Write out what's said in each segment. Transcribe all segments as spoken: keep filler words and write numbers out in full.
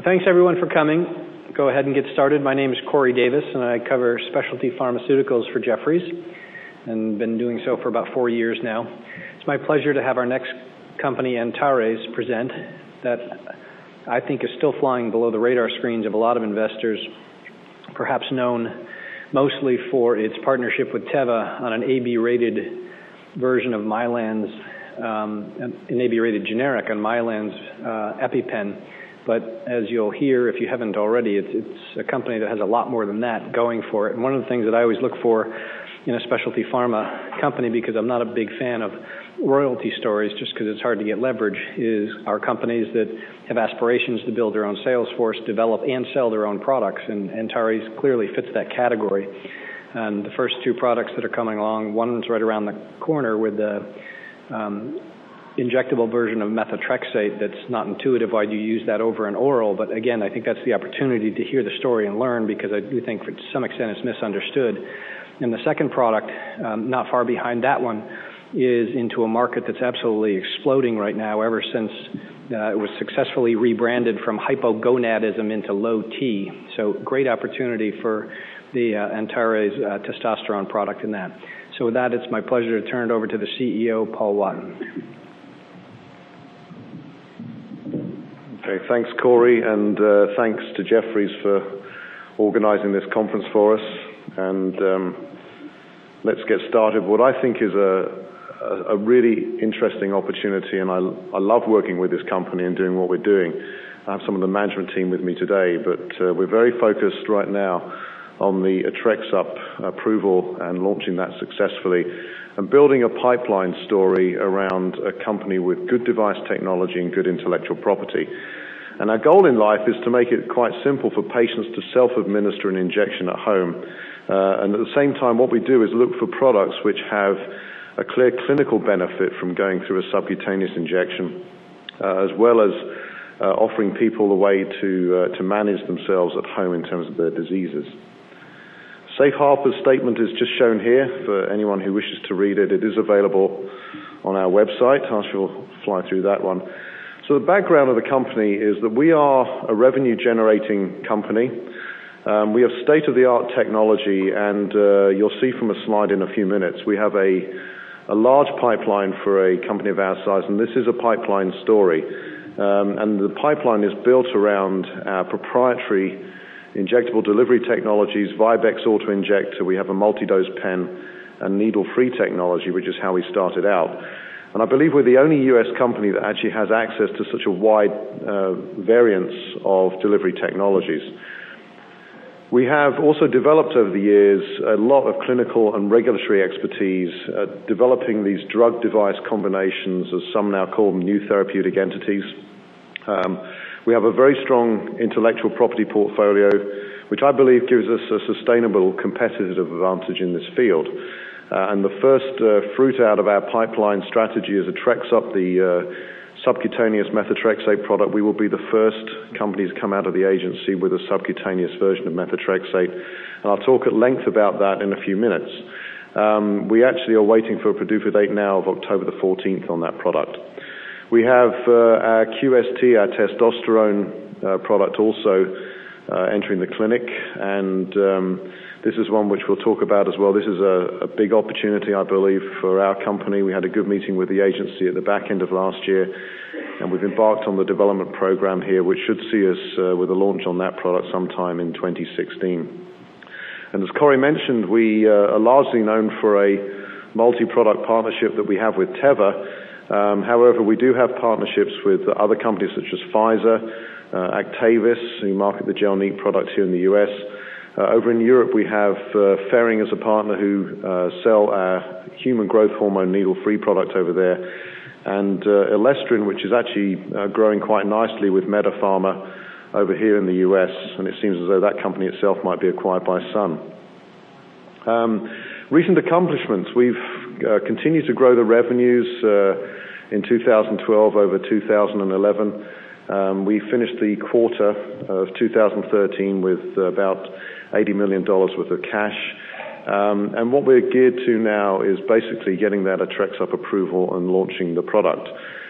Thanks everyone for coming. Go ahead and get started. My name is Corey Davis and I cover specialty pharmaceuticals for Jefferies and been doing so for about four years now. It's my pleasure to have our next company, Antares, present that I think is still flying below the radar screens of a lot of investors, perhaps known mostly for its partnership with Teva on an A B-rated version of Mylan's, um, an A B-rated generic on Mylan's uh, EpiPen. But as you'll hear, if you haven't already, it's, it's a company that has a lot more than that going for it. And one of the things that I always look for in a specialty pharma company, because I'm not a big fan of royalty stories just because it's hard to get leverage, is our companies that have aspirations to build their own sales force, develop and sell their own products. And Antares clearly fits that category. And the first two products that are coming along, one's right around the corner with the um, injectable version of methotrexate. That's not intuitive why you use that over an oral, but again, I think that's the opportunity to hear the story and learn, because I do think to some extent it's misunderstood. And the second product, um, not far behind that one, is into a market that's absolutely exploding right now ever since uh, it was successfully rebranded from hypogonadism into low T. So great opportunity for the uh, Antares uh, testosterone product in that. So with that, it's my pleasure to turn it over to the C E O, Paul Wotton. Okay, thanks, Corey, and uh, thanks to Jefferies for organizing this conference for us. And um, let's get started. What I think is a, a, a really interesting opportunity, and I, I love working with this company and doing what we're doing. I have some of the management team with me today, but uh, we're very focused right now on the Otrexup approval and launching that successfully, and building a pipeline story around a company with good device technology and good intellectual property. And our goal in life is to make it quite simple for patients to self-administer an injection at home. Uh, and at the same time, what we do is look for products which have a clear clinical benefit from going through a subcutaneous injection, uh, as well as uh, offering people a way to, uh, to manage themselves at home in terms of their diseases. Safe Harbor statement is just shown here for anyone who wishes to read it. It is available on our website. I shall fly through that one. So the background of the company is that we are a revenue-generating company. Um, we have state-of-the-art technology, and uh, you'll see from a slide in a few minutes, we have a, a large pipeline for a company of our size, and this is a pipeline story. Um, and the pipeline is built around our proprietary injectable delivery technologies, Vibex auto-injector, we have a multi-dose pen, and needle-free technology, which is how we started out. And I believe we're the only U S company that actually has access to such a wide uh, variance of delivery technologies. We have also developed over the years a lot of clinical and regulatory expertise, uh, developing these drug-device combinations, as some now call them, new therapeutic entities. Um, We have a very strong intellectual property portfolio, which I believe gives us a sustainable competitive advantage in this field. Uh, and the first uh, fruit out of our pipeline strategy is Otrexup, the uh, subcutaneous methotrexate product. We will be the first company to come out of the agency with a subcutaneous version of methotrexate. And I'll talk at length about that in a few minutes. Um, we actually are waiting for a PDUFA date now of October the fourteenth on that product. We have uh, our Q S T, our testosterone uh, product, also uh, entering the clinic, and um, this is one which we'll talk about as well. This is a, a big opportunity, I believe, for our company. We had a good meeting with the agency at the back end of last year, and we've embarked on the development program here, which should see us uh, with a launch on that product sometime in twenty sixteen. And as Corey mentioned, we uh, are largely known for a multi-product partnership that we have with Teva. Um, however, we do have partnerships with other companies such as Pfizer, uh, Actavis, who market the Gelneat product here in the U S. Uh, over in Europe, we have uh, Ferring as a partner who uh, sell our human growth hormone needle-free product over there, and uh, Elestrin, which is actually uh, growing quite nicely with Medipharma over here in the U S, and it seems as though that company itself might be acquired by Sun. Um, recent accomplishments, we've uh, continued to grow the revenues uh, in two thousand twelve over two thousand eleven. Um, we finished the quarter of two thousand thirteen with uh, about eighty million dollars worth of cash. Um, and what we're geared to now is basically getting that Otrexup approval and launching the product.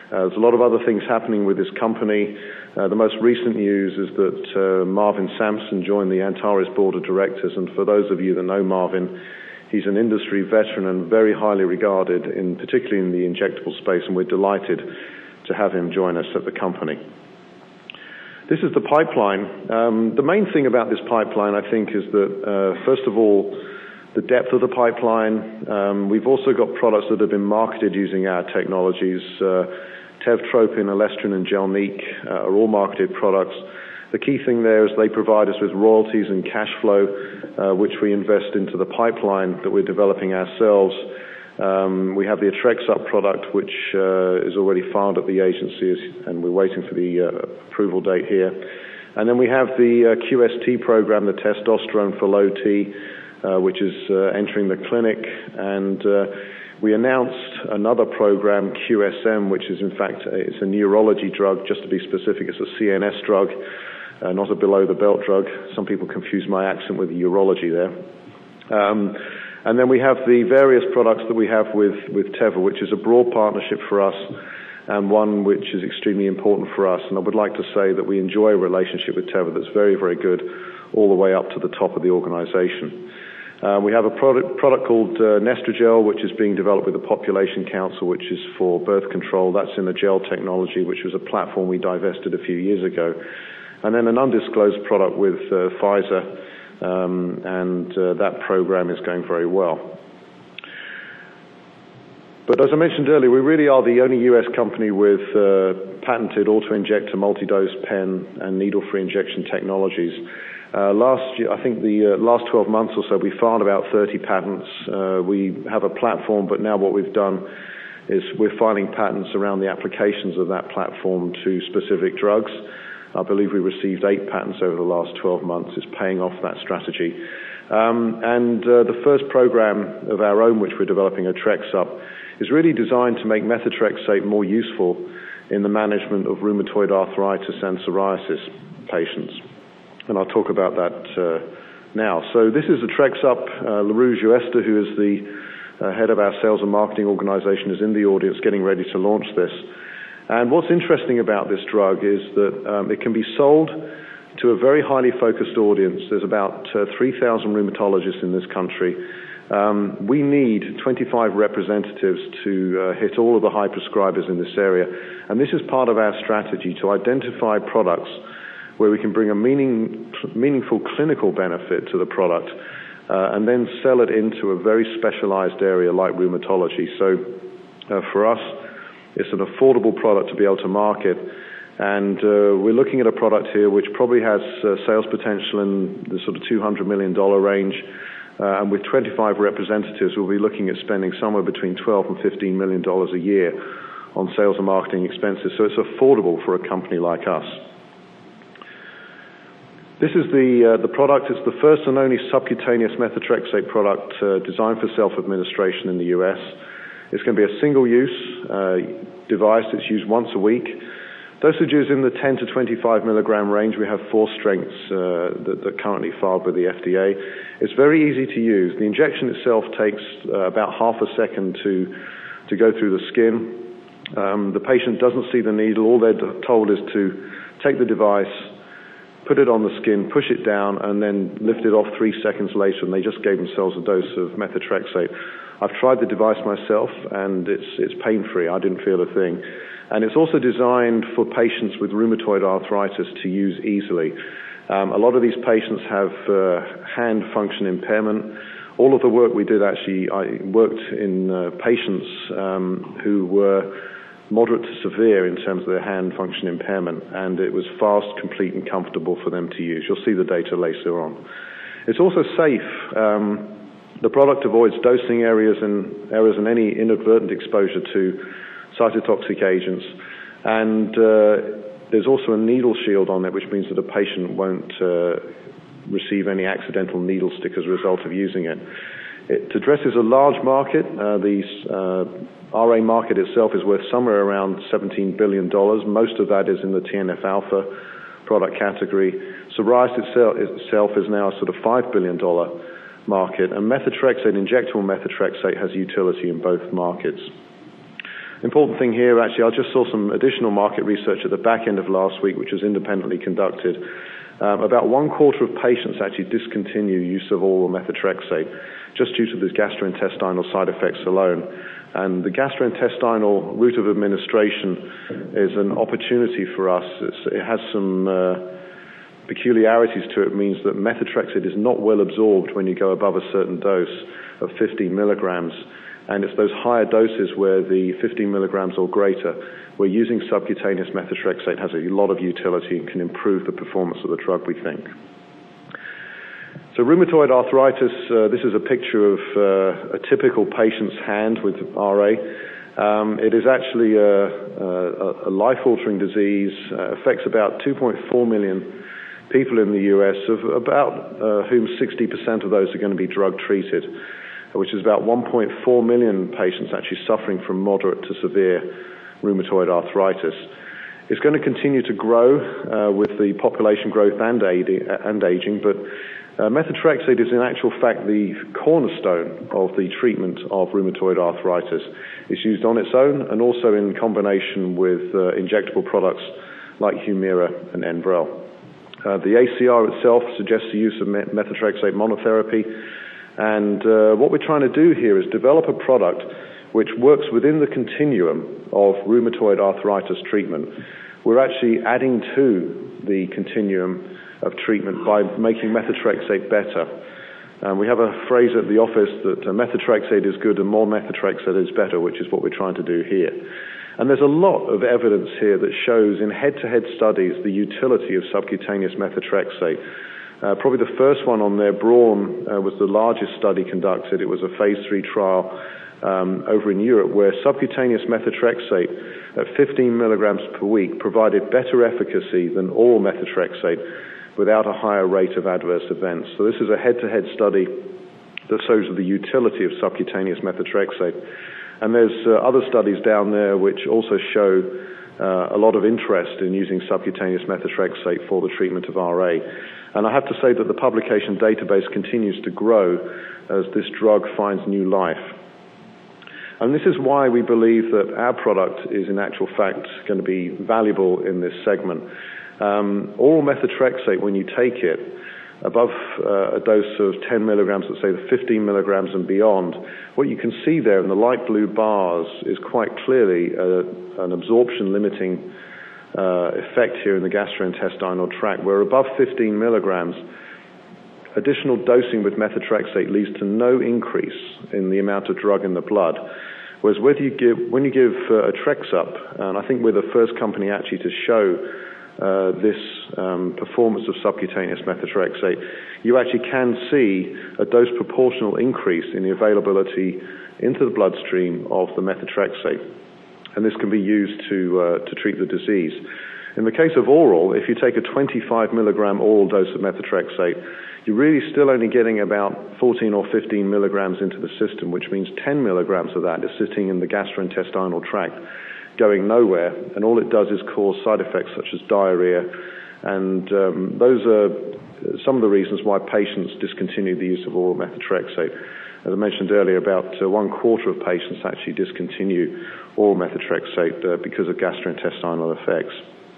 Uh, there's a lot of other things happening with this company. Uh, the most recent news is that uh, Marvin Sampson joined the Antares board of directors, and for those of you that know Marvin, he's an industry veteran and very highly regarded, in particularly in the injectable space, and we're delighted to have him join us at the company. This is the pipeline. Um, the main thing about this pipeline, I think, is that, uh, first of all, the depth of the pipeline. Um, we've also got products that have been marketed using our technologies. Uh, Tevtropin, Elestrin, and Gelneek uh, are all marketed products. The key thing there is they provide us with royalties and cash flow, uh, which we invest into the pipeline that we're developing ourselves. Um, we have the Atrexup product, which uh, is already filed at the agencies, and we're waiting for the uh, approval date here. And then we have the uh, Q S T program, the testosterone for low T, uh, which is uh, entering the clinic. And uh, we announced another program, Q S M, which is in fact, it's a neurology drug. Just to be specific, it's a C N S drug, uh, not a below-the-belt drug. Some people confuse my accent with urology there. Um, And then we have the various products that we have with, with Teva, which is a broad partnership for us and one which is extremely important for us. And I would like to say that we enjoy a relationship with Teva that's very, very good all the way up to the top of the organization. Uh, we have a product, product called uh, Nestrogel, which is being developed with the Population Council, which is for birth control. That's in the gel technology, which was a platform we divested a few years ago. And then an undisclosed product with uh, Pfizer, Um, and uh, that program is going very well. But as I mentioned earlier, we really are the only U S company with uh, patented auto-injector, multi-dose pen, and needle-free injection technologies. Uh, last year, I think the uh, last twelve months or so, we filed about thirty patents. Uh, we have a platform, but now what we've done is we're filing patents around the applications of that platform to specific drugs. I believe we received eight patents over the last twelve months. It's paying off that strategy. Um, and uh, the first program of our own, which we're developing, Atrexup, is really designed to make methotrexate more useful in the management of rheumatoid arthritis and psoriasis patients. And I'll talk about that uh, now. So this is Atrexup. Uh, LaRue Juesta, who is the uh, head of our sales and marketing organization, is in the audience getting ready to launch this. And what's interesting about this drug is that um, it can be sold to a very highly focused audience. There's about uh, three thousand rheumatologists in this country. Um, we need twenty-five representatives to uh, hit all of the high prescribers in this area. And this is part of our strategy to identify products where we can bring a meaning, meaningful clinical benefit to the product uh, and then sell it into a very specialized area like rheumatology. So uh, for us, it's an affordable product to be able to market, and uh, we're looking at a product here which probably has uh, sales potential in the sort of two hundred million dollars range, uh, and with twenty-five representatives, we'll be looking at spending somewhere between twelve and fifteen million dollars a year on sales and marketing expenses, so it's affordable for a company like us. This is the, uh, the product. It's the first and only subcutaneous methotrexate product uh, designed for self-administration in the U S It's going to be a single-use uh, device. It's used once a week. Dosages in the ten to twenty-five milligram range. We have four strengths uh, that, that are currently filed with the F D A. It's very easy to use. The injection itself takes uh, about half a second to, to go through the skin. Um, the patient doesn't see the needle. All they're told is to take the device, put it on the skin, push it down, and then lift it off three seconds later, and they just gave themselves a dose of methotrexate. I've tried the device myself, and it's, it's pain-free. I didn't feel a thing. And it's also designed for patients with rheumatoid arthritis to use easily. Um, a lot of these patients have uh, hand function impairment. All of the work we did actually, I worked in uh, patients um, who were moderate to severe in terms of their hand function impairment, and it was fast, complete, and comfortable for them to use. You'll see the data later on. It's also safe. Um, The product avoids dosing areas and areas and any inadvertent exposure to cytotoxic agents. And uh, there's also a needle shield on it, which means that a patient won't uh, receive any accidental needle stick as a result of using it. It addresses a large market. Uh, the uh, R A market itself is worth somewhere around seventeen billion dollars. Most of that is in the T N F alpha product category. Psoriasis itself, itself is now a sort of five billion dollars market, and methotrexate, injectable methotrexate, has utility in both markets. Important thing here, actually, I just saw some additional market research at the back end of last week, which was independently conducted. Um, about one quarter of patients actually discontinue use of oral methotrexate just due to the gastrointestinal side effects alone. And the gastrointestinal route of administration is an opportunity for us. It's, it has some uh, peculiarities to it. It means that methotrexate is not well absorbed when you go above a certain dose of fifteen milligrams. And it's those higher doses where the fifteen milligrams or greater, where using subcutaneous methotrexate has a lot of utility and can improve the performance of the drug, we think. So rheumatoid arthritis, uh, this is a picture of uh, a typical patient's hand with R A. Um, it is actually a, a, a life-altering disease, uh, affects about two point four million people in the U S, of about uh, whom sixty percent of those are going to be drug-treated, which is about one point four million patients actually suffering from moderate to severe rheumatoid arthritis. It's going to continue to grow uh, with the population growth and, and aging, but uh, methotrexate is in actual fact the cornerstone of the treatment of rheumatoid arthritis. It's used on its own and also in combination with uh, injectable products like Humira and Enbrel. Uh, the A C R itself suggests the use of methotrexate monotherapy, and uh, what we're trying to do here is develop a product which works within the continuum of rheumatoid arthritis treatment. We're actually adding to the continuum of treatment by making methotrexate better. Um, we have a phrase at the office that uh, methotrexate is good and more methotrexate is better, which is what we're trying to do here. And there's a lot of evidence here that shows in head-to-head studies the utility of subcutaneous methotrexate. Uh, probably the first one on there, Braun, uh, was the largest study conducted. It was a phase three trial um, over in Europe where subcutaneous methotrexate at fifteen milligrams per week provided better efficacy than oral methotrexate without a higher rate of adverse events. So this is a head-to-head study that shows the utility of subcutaneous methotrexate. And there's uh, other studies down there which also show uh, a lot of interest in using subcutaneous methotrexate for the treatment of R A. And I have to say that the publication database continues to grow as this drug finds new life. And this is why we believe that our product is in actual fact going to be valuable in this segment. Um, oral methotrexate, when you take it above uh, a dose of ten milligrams, let's say the fifteen milligrams and beyond, what you can see there in the light blue bars is quite clearly a, an absorption limiting uh, effect here in the gastrointestinal tract, where above fifteen milligrams, additional dosing with methotrexate leads to no increase in the amount of drug in the blood. Whereas whether you give, when you give uh, Otrexup, and I think we're the first company actually to show uh, this um, performance of subcutaneous methotrexate, you actually can see a dose proportional increase in the availability into the bloodstream of the methotrexate. And this can be used to, uh, to treat the disease. In the case of oral, if you take a twenty-five milligram oral dose of methotrexate, you're really still only getting about fourteen or fifteen milligrams into the system, which means ten milligrams of that is sitting in the gastrointestinal tract, going nowhere, and all it does is cause side effects such as diarrhea, and um, those are some of the reasons why patients discontinue the use of oral methotrexate. As I mentioned earlier, about uh, one quarter of patients actually discontinue oral methotrexate uh, because of gastrointestinal effects.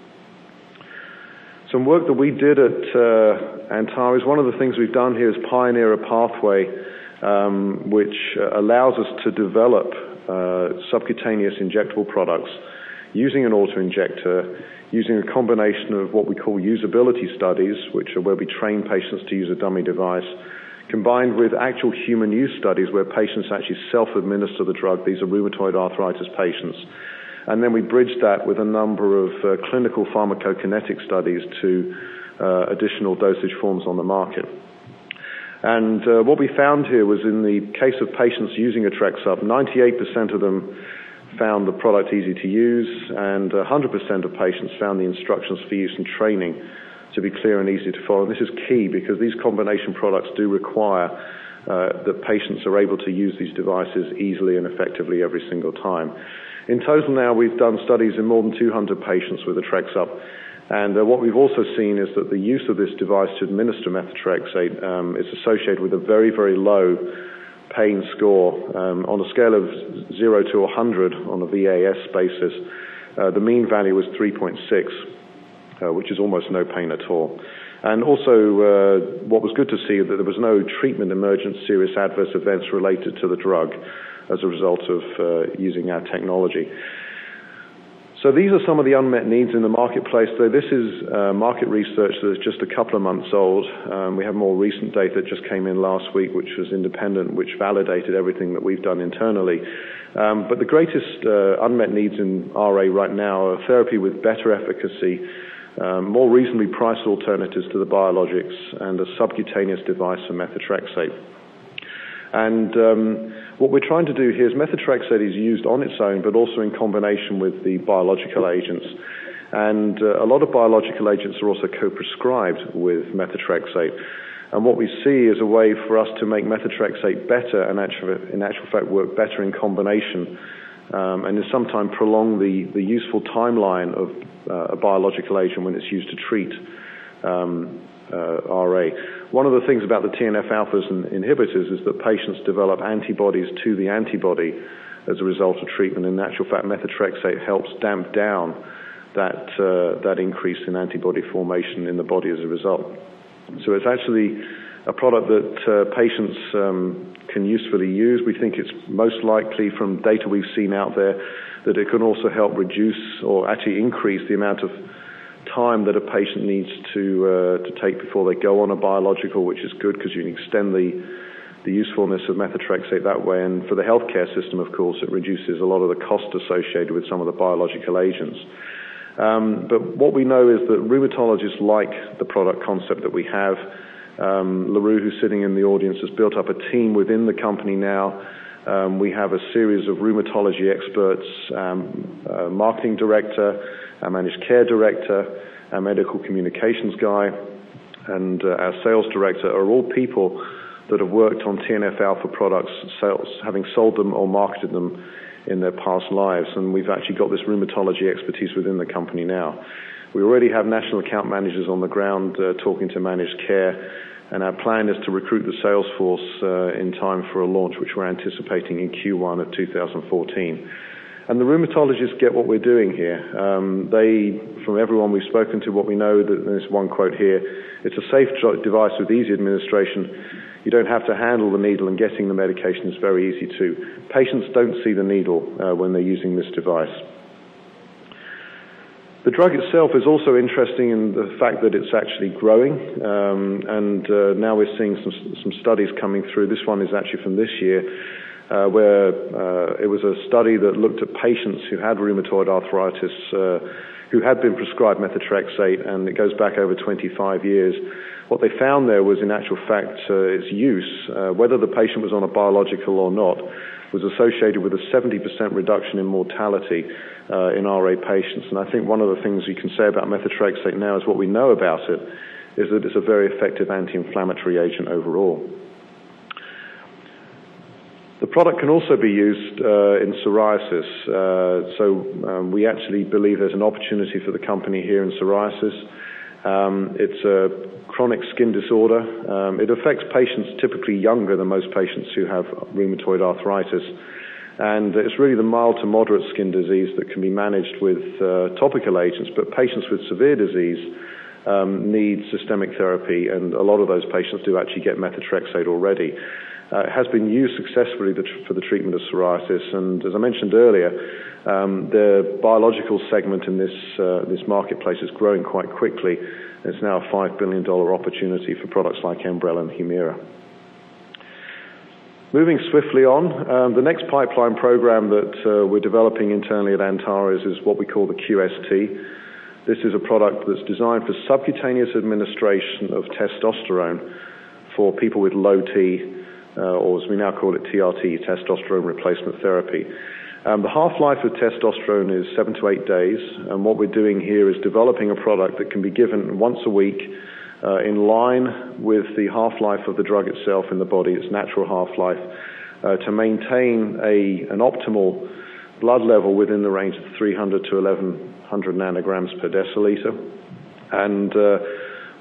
Some work that we did at uh, Antares, one of the things we've done here is pioneer a pathway um, which uh, allows us to develop uh, subcutaneous injectable products using an auto-injector, using a combination of what we call usability studies, which are where we train patients to use a dummy device, combined with actual human use studies where patients actually self-administer the drug. These are rheumatoid arthritis patients. And then we bridged that with a number of uh, clinical pharmacokinetic studies to uh, additional dosage forms on the market. And uh, what we found here was in the case of patients using Otrexup, ninety-eight percent of them found the product easy to use, and one hundred percent of patients found the instructions for use and training to be clear and easy to follow. And this is key because these combination products do require uh, that patients are able to use these devices easily and effectively every single time. In total now, we've done studies in more than two hundred patients with Otrexup, and uh, what we've also seen is that the use of this device to administer methotrexate um, is associated with a very, very low pain score. Um, on a scale of zero to one hundred on a V A S basis, uh, the mean value was three point six, uh, which is almost no pain at all. And also, uh, what was good to see that there was no treatment emergent serious adverse events related to the drug as a result of uh, using our technology. So these are some of the unmet needs in the marketplace, though this is uh, market research that is just a couple of months old. Um, we have more recent data that just came in last week, which was independent, which validated everything that we've done internally. Um, but the greatest uh, unmet needs in R A right now are therapy with better efficacy, um, more reasonably priced alternatives to the biologics, and a subcutaneous device for methotrexate. And um, what we're trying to do here is methotrexate is used on its own, but also in combination with the biological agents. And uh, a lot of biological agents are also co-prescribed with methotrexate. And what we see is a way for us to make methotrexate better and actually, in actual fact work better in combination, um, and sometimes prolong the, the useful timeline of uh, a biological agent when it's used to treat um, uh, R A. One of the things about the T N F alphas and inhibitors is that patients develop antibodies to the antibody as a result of treatment. In actual fact, methotrexate helps damp down that, uh, that increase in antibody formation in the body as a result. So it's actually a product that uh, patients um, can usefully use. We think it's most likely, from data we've seen out there, that it can also help reduce or actually increase the amount of time that a patient needs to uh, to take before they go on a biological, which is good because you can extend the the usefulness of methotrexate that way. And for the healthcare system, of course, it reduces a lot of the cost associated with some of the biological agents. Um, but what we know is that rheumatologists like the product concept that we have. Um, LaRue, who's sitting in the audience, has built up a team within the company now. Um, we have a series of rheumatology experts, um, uh, marketing director, our managed care director, our medical communications guy, and uh, our sales director are all people that have worked on T N F alpha products, sales, having sold them or marketed them in their past lives. And we've actually got this rheumatology expertise within the company now. We already have national account managers on the ground uh, talking to managed care, and our plan is to recruit the sales force uh, in time for a launch, which we're anticipating in Q one of two thousand fourteen. And the rheumatologists get what we're doing here. Um, they, from everyone we've spoken to, what we know, that there's one quote here, it's a safe device with easy administration. You don't have to handle the needle, and getting the medication is very easy too. Patients don't see the needle uh, when they're using this device. The drug itself is also interesting in the fact that it's actually growing, um, and uh, now we're seeing some, some studies coming through. This one is actually from this year, uh, where uh, it was a study that looked at patients who had rheumatoid arthritis, uh, who had been prescribed methotrexate, and it goes back over twenty-five years. What they found there was, in actual fact, uh, its use, uh, whether the patient was on a biological or not, was associated with a seventy percent reduction in mortality uh, in R A patients. And I think one of the things you can say about methotrexate now is what we know about it is that it's a very effective anti-inflammatory agent overall. The product can also be used uh, in psoriasis. Uh, so um, we actually believe there's an opportunity for the company here in psoriasis. Um, it's a chronic skin disorder. Um, it affects patients typically younger than most patients who have rheumatoid arthritis. And it's really the mild to moderate skin disease that can be managed with uh, topical agents, but patients with severe disease um, need systemic therapy, and a lot of those patients do actually get methotrexate already. Uh, it has been used successfully for the treatment of psoriasis, and as I mentioned earlier, um, the biological segment in this uh, this marketplace is growing quite quickly. It's now a five billion dollars opportunity for products like Enbrel and Humira. Moving swiftly on, um, the next pipeline program that uh, we're developing internally at Antares is what we call the Q S T. This is a product that's designed for subcutaneous administration of testosterone for people with low T, Uh, or as we now call it, T R T, testosterone replacement therapy. Um, the half-life of testosterone is seven to eight days, and what we're doing here is developing a product that can be given once a week uh, in line with the half-life of the drug itself in the body, its natural half-life, uh, to maintain a, an optimal blood level within the range of three hundred to eleven hundred nanograms per deciliter. And uh,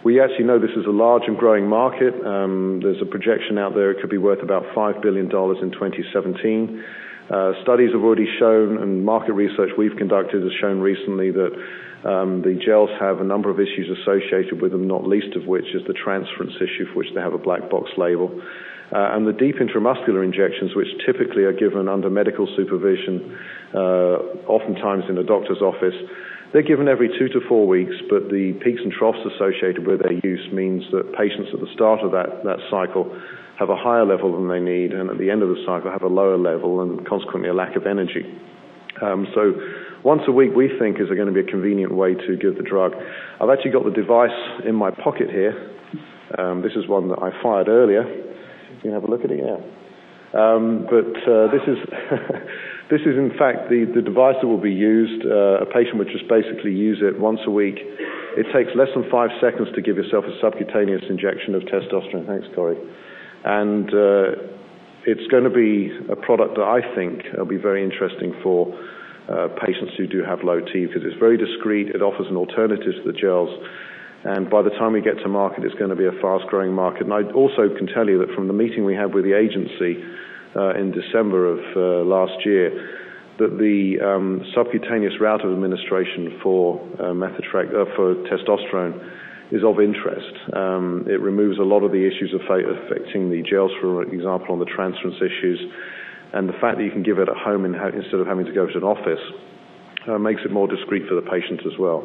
We actually know this is a large and growing market. Um, there's a projection out there it could be worth about five billion dollars in twenty seventeen. Uh, studies have already shown, and market research we've conducted has shown recently that um, the gels have a number of issues associated with them, not least of which is the transference issue for which they have a black box label. Uh, and the deep intramuscular injections, which typically are given under medical supervision, uh, oftentimes in a doctor's office, they're given every two to four weeks, but the peaks and troughs associated with their use means that patients at the start of that, that cycle have a higher level than they need, and at the end of the cycle have a lower level and consequently a lack of energy. Um, so once a week we think is going to be a convenient way to give the drug. I've actually got the device in my pocket here. Um, this is one that I fired earlier. You can have a look at it, yeah. Um, but uh, this is this is in fact the, the device that will be used. Uh, a patient would just basically use it once a week. It takes less than five seconds to give yourself a subcutaneous injection of testosterone. Thanks, Corey. And uh, it's going to be a product that I think will be very interesting for uh, patients who do have low T, because it's very discreet. It offers an alternative to the gels. And by the time we get to market, it's going to be a fast-growing market. And I also can tell you that from the meeting we had with the agency uh, in December of uh, last year, that the um, subcutaneous route of administration for uh, methotrexate, uh, for testosterone is of interest. Um, it removes a lot of the issues affecting the gels, for example, on the transference issues. And the fact that you can give it at home in ha- instead of having to go to an office uh, makes it more discreet for the patient as well.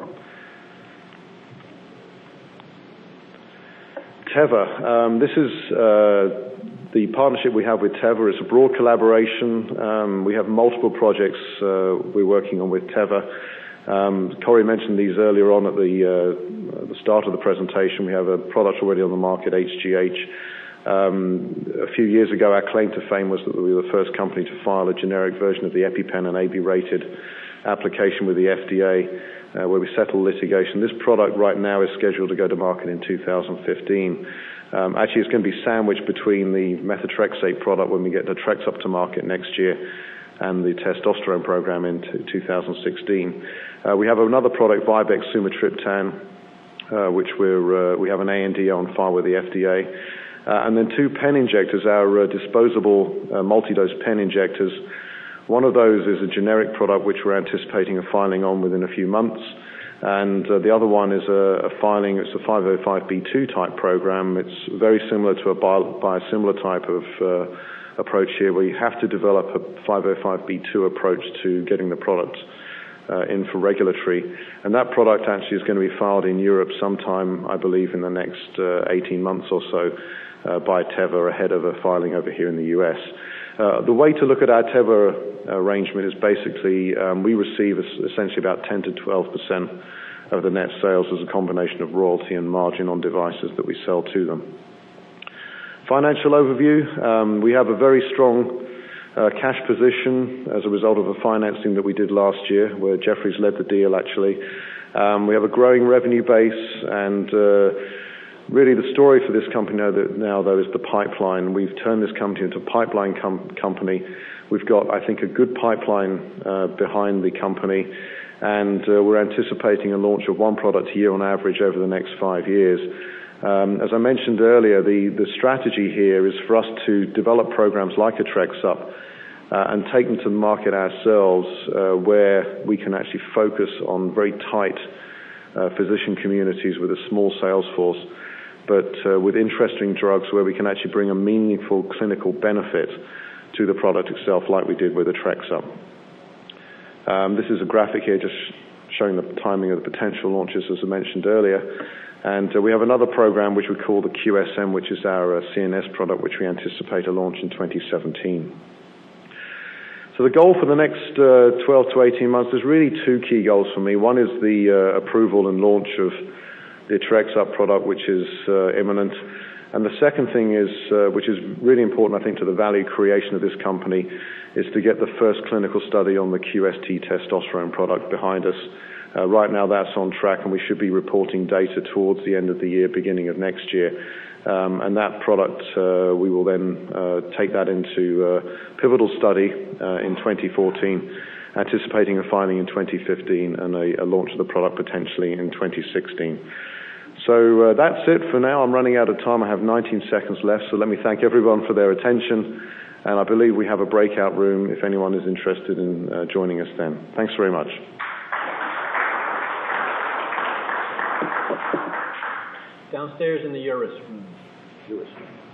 Teva. Um, this is uh, the partnership we have with Teva. It's a broad collaboration. Um, we have multiple projects uh, we're working on with Teva. Um, Corey mentioned these earlier on at the, uh, at the start of the presentation. We have a product already on the market, H G H. Um, a few years ago, our claim to fame was that we were the first company to file a generic version of the EpiPen and A B-rated application with the F D A, uh, where we settled litigation. This product right now is scheduled to go to market in two thousand fifteen. Um, actually, it's going to be sandwiched between the methotrexate product when we get the Trex up to market next year and the testosterone program in two thousand sixteen. Uh, we have another product, Vibex Sumatriptan, uh, which we're, uh, we have an A N D A on file with the F D A. Uh, and then two pen injectors, our uh, disposable uh, multi-dose pen injectors. One of those is a generic product which we're anticipating a filing on within a few months. And uh, the other one is a, a filing, it's a five oh five B two type program. It's very similar to a bio, biosimilar type of uh, approach here, where you have to develop a five oh five B two approach to getting the product uh, in for regulatory. And that product actually is going to be filed in Europe sometime, I believe, in the next uh, eighteen months or so uh, by Teva, ahead of a filing over here in the U S. Uh, the way to look at our Teva arrangement is basically um, we receive essentially about ten to twelve percent of the net sales as a combination of royalty and margin on devices that we sell to them. Financial overview. Um, we have a very strong uh, cash position as a result of a financing that we did last year, where Jefferies led the deal actually. Um, we have a growing revenue base, and uh, really the story for this company now, that, now though, is the pipeline. We've turned this company into a pipeline com- company. We've got, I think, a good pipeline uh, behind the company, and uh, we're anticipating a launch of one product a year on average over the next five years. Um, as I mentioned earlier, the, the strategy here is for us to develop programs like a Trexup uh, and take them to the market ourselves, uh, where we can actually focus on very tight uh, physician communities with a small sales force, but uh, with interesting drugs where we can actually bring a meaningful clinical benefit to the product itself, like we did with the Trexup. Um, this is a graphic here just showing the timing of the potential launches, as I mentioned earlier. And uh, we have another program which we call the Q S M, which is our uh, C N S product, which we anticipate a launch in twenty seventeen. So the goal for the next uh, twelve to eighteen months, there's really two key goals for me. One is the uh, approval and launch of the Trexup product, which is uh, imminent. And the second thing is, uh, which is really important, I think, to the value creation of this company, is to get the first clinical study on the Q S T testosterone product behind us. Uh, right now that's on track, and we should be reporting data towards the end of the year, beginning of next year. Um, and that product, uh, we will then uh, take that into a pivotal study uh, in twenty fourteen, anticipating a filing in twenty fifteen and a, a launch of the product potentially in twenty sixteen. So uh, that's it for now. I'm running out of time. I have nineteen seconds left, so let me thank everyone for their attention. And I believe we have a breakout room if anyone is interested in uh, joining us then. Thanks very much. Downstairs in the Eurus room. Eurus room.